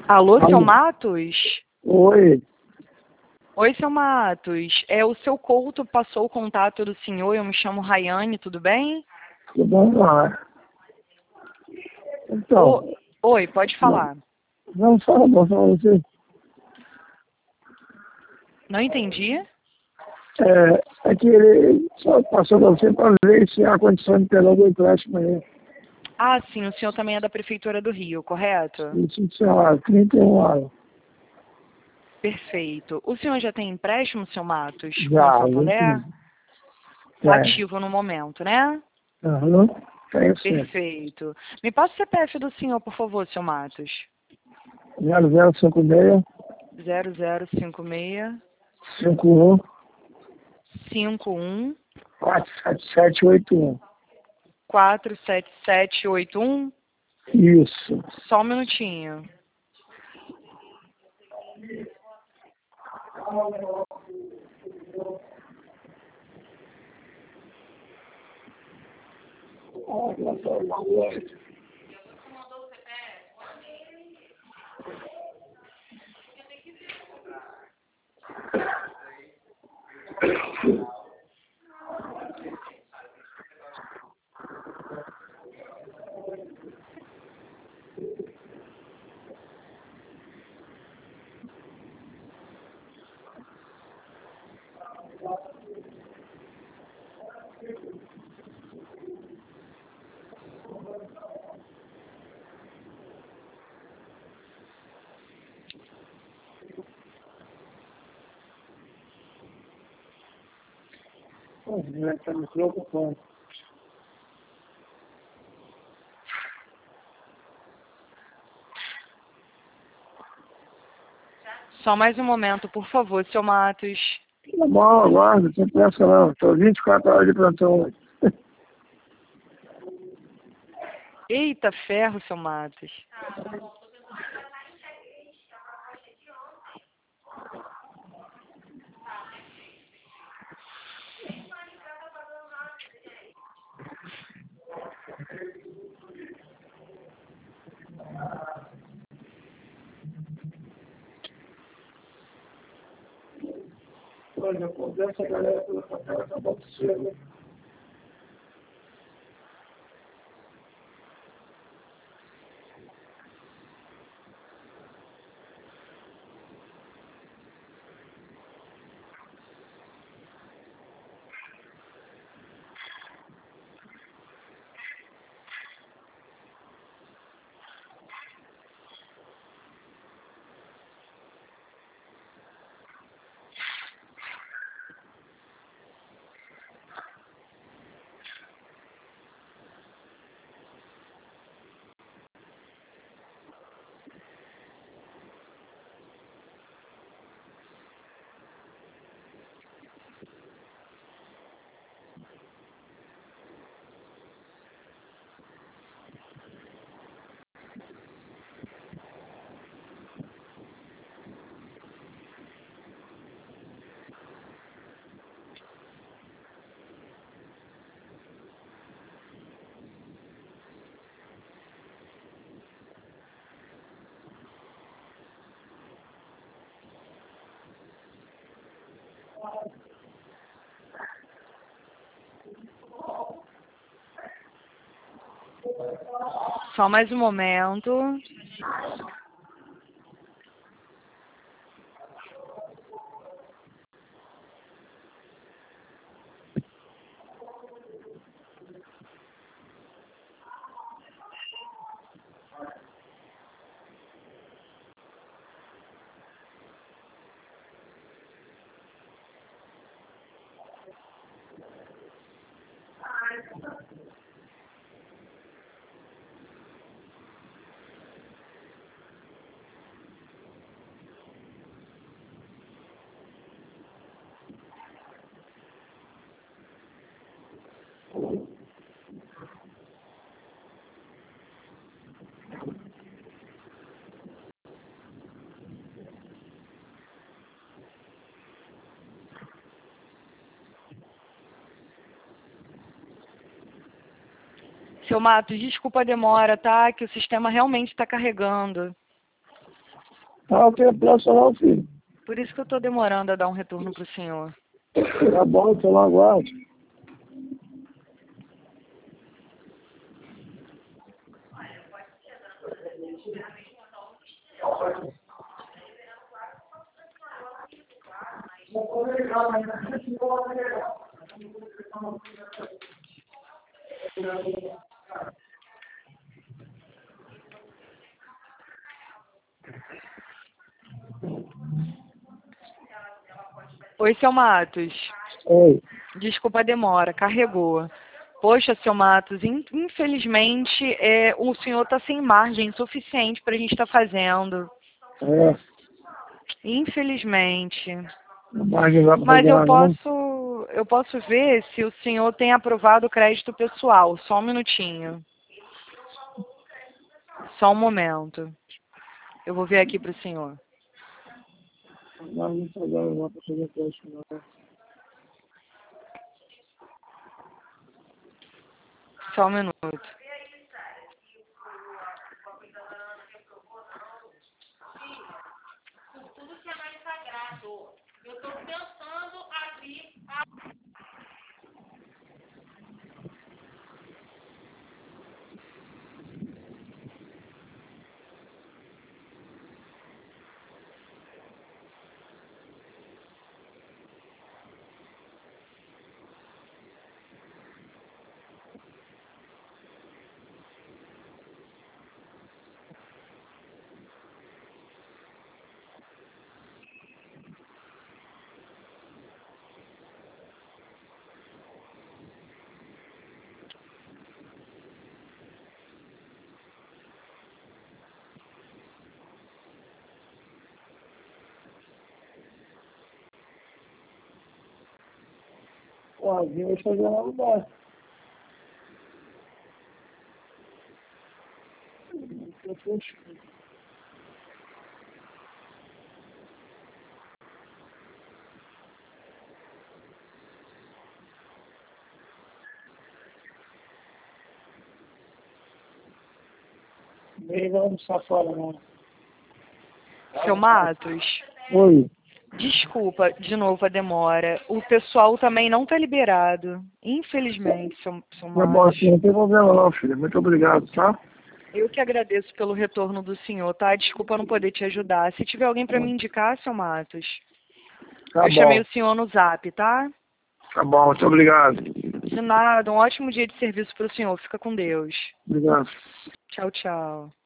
Alô, seu Alô? Matos? Oi, Oi, seu Matos. O seu Couto passou o contato do senhor. Eu me chamo Rayane, tudo bem? tudo bom lá? Então, Oi, pode falar. não fala bom pra você. Não entendi? É que ele só passou pra você para ver se há condição de pegar o empréstimo aí. Ah, sim, o senhor também é da Prefeitura do Rio, correto? Isso, sei lá, 31 anos. Perfeito. O senhor já tem empréstimo, seu Matos, com o Já, Santander? gente. Tem. Ativo no momento, né? Aham, tem sim. Perfeito. Me passa o CPF do senhor, por favor, seu Matos. 0056 0056 51 51 47781. 47781. Isso. Só um minutinho. Está me preocupando. Só mais um momento, por favor, seu Matos. Tá bom, aguardo, não tem pressa não. Estou 24 horas de plantão hoje. Eita ferro, seu Matos. Olha, conversa a galera pela favela, tá bom cedo. Só mais um momento. Seu Matos, desculpa a demora, tá? Que o sistema realmente está carregando. Ah, eu tenho pressa não, filho. Por isso que eu estou demorando a dar um retorno para o senhor. Tá bom, então não aguardo. Oi, seu Matos. Oi. Desculpa a demora, carregou. Poxa, seu Matos, infelizmente o senhor está sem margem suficiente para a gente estar fazendo. É, Infelizmente. não margem lá pra Mas fazer eu posso ver se o senhor tem aprovado o crédito pessoal. Só um minutinho. Só um momento. Eu vou ver aqui para o senhor. não. Não trabalho lá pra fazer teste, não. Só um minuto. Pô, a vinha vai fazer lá no bar. Nem vamos almoçar fora, não. Seu Matos, Oi. desculpa de novo a demora. O pessoal também não está liberado. Infelizmente, seu Tá bom, Matos. assim, não tem problema não, filho. Muito obrigado, tá? Eu que agradeço pelo retorno do senhor, tá? Desculpa não poder te ajudar. Se tiver alguém para me indicar, seu Matos, Tá eu chamei bom. o senhor no Zap, tá? Tá bom, muito obrigado. De nada, um ótimo dia de serviço para o senhor. Fica com Deus. Obrigado. Tchau, tchau.